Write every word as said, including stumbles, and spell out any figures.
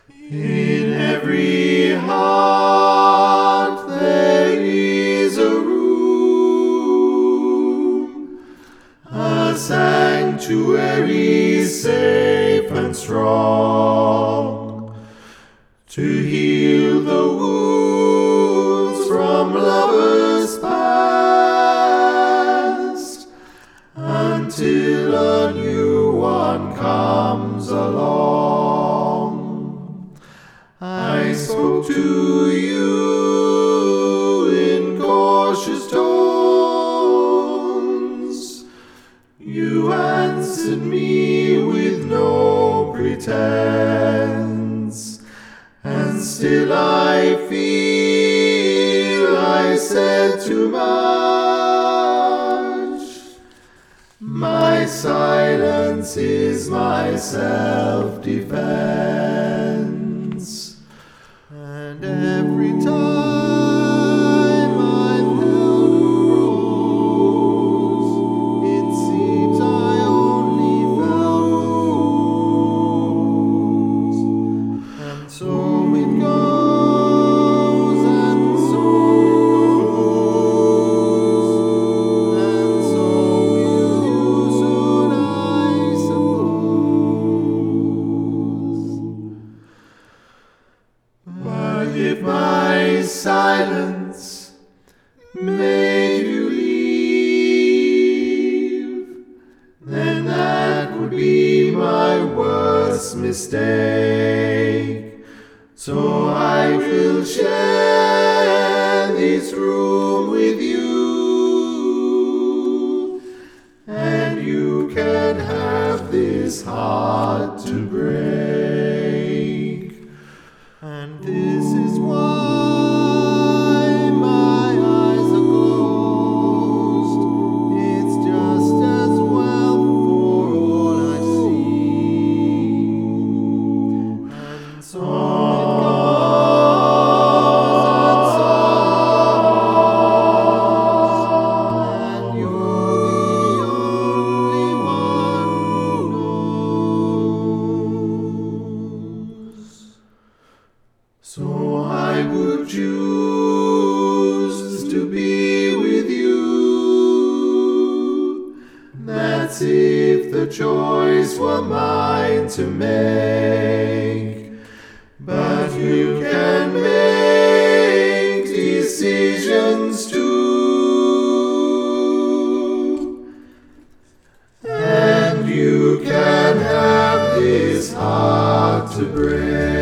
In every heart there is a room, a sanctuary safe and strong, to heal the wounds from lovers past, until a new one comes along. I spoke to you in cautious tones. You answered me with no pretense, and still I feel I said too much. My silence is my self-defense, and every time I've held a rose, it seems I only felt the rose. And so it goes, and so it goes, and so will you soon, I suppose. But if my silence made you leave, then that would be my worst mistake. So I will share this room with you, and you can have this heart to break. And this is why my eyes are closed. It's just as well for all I see. And so it goes, and so, and you're the only one who knows. So I would choose to be with you. That's if the choice were mine to make. But you can make decisions too, and you can have this heart to break.